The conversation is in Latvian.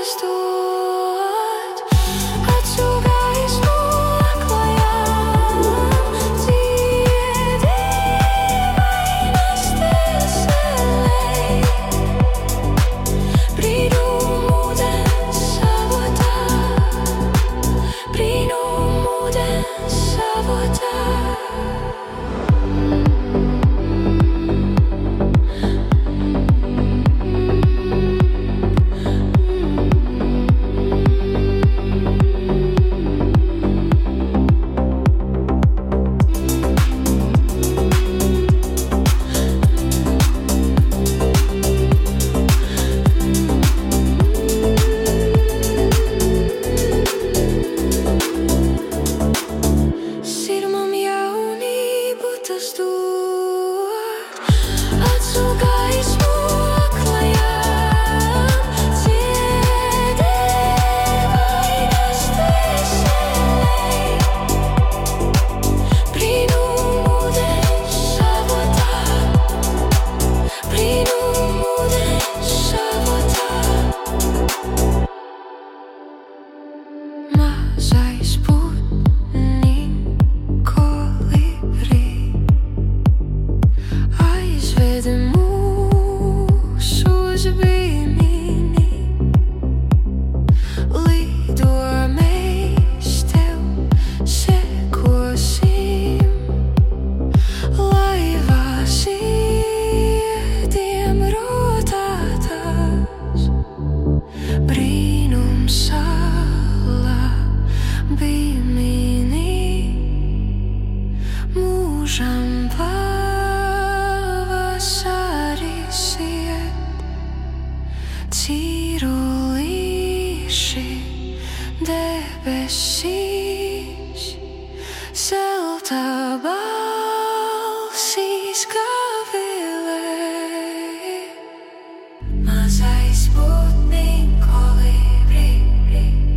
dod. Acu gaismu aklajām, dziedi vainas dvēselei. Brīnum ūdens avotā, brīnum ūdens avotā. Sirmam jaunību tas dod, acu gaismu aklajām, dziedi vainas dvēselei. Brīnum ūdens avotā, brīnum ūdens avotā. Mazais putniņ kolibrī aizved mūs uz bīmini. Lido, mēs tev sekosim, laivā ziediem rotātās. Brīnum salā bīmini, mūžam pavasaris iet, cirulīši debesīs, zelta balsīs gavilē. Mazais putniņ kolibrī